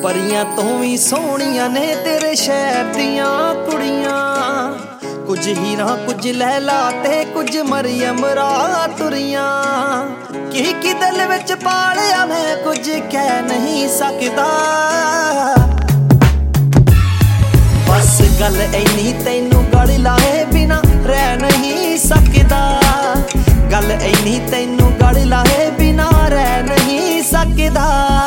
परियां तो भी सोहणियां ने तेरे शहर दियां कुड़ियां। कुछ हीरा कुछ लैला ते कुछ मरियम रातुरियां। की दिल विच पालिया मैं कुछ कह नहीं सकदा। बस गल इन्नी तैनू गल लाए बिना रह नहीं सकदा। गल इन्नी तैनू गल लाए बिना रह नहीं सकदा।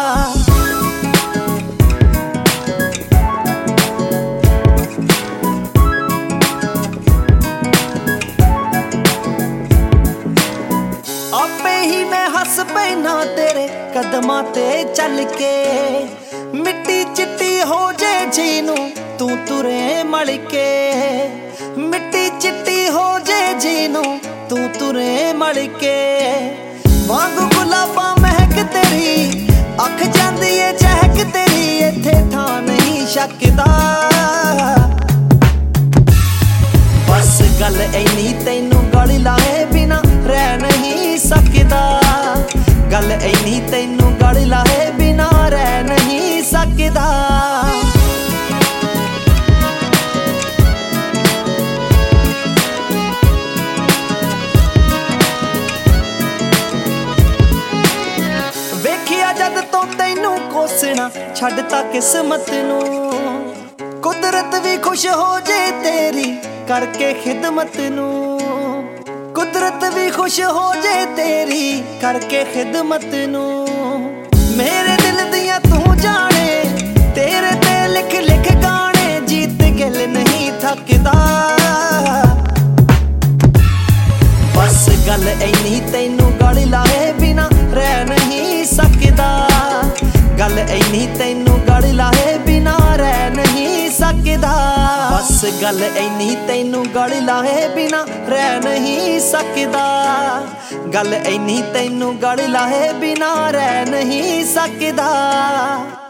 आपे ही मैं हस पैना तेरे कदमां ते चल के। मिट्टी चिट्टी हो जे जीनू तू तुरे मल के। मिट्टी चिट्टी हो जे जीनू तू तुरे मल के। वांगू गुलाबां महक तेरी अख जांदी ए चहक तेरी। इत्थे थां नहीं शकदा। बस गल इन्नी तैनू गल लाए बिना रह नहीं सकदा। गल इन्नी तैनू गल लाए बिना रह नहीं सकदा। वेखिया जद तो तैनू कोसना छड्डता किस्मत नू। कुदरत भी खुश हो जे तेरी करके खिदमत नू। कुदरत भी खुश हो जे तेरी करके खिदमत नू। मेरे दिल दियां तू जाने तेरे ते लिख लिख गाने। जीत गिल नहीं थकदा। बस गल इन्नी तैनू गल लाए बिना रह नहीं सकदा। गल इन्नी तैनू गल लाए बिना रह नहीं सकदा। बस गल इन्नी तैनू गल लाए बिना रह नहीं सकदा। गल इन्नी तैनू गल लाए बिना रह नहीं सकदा।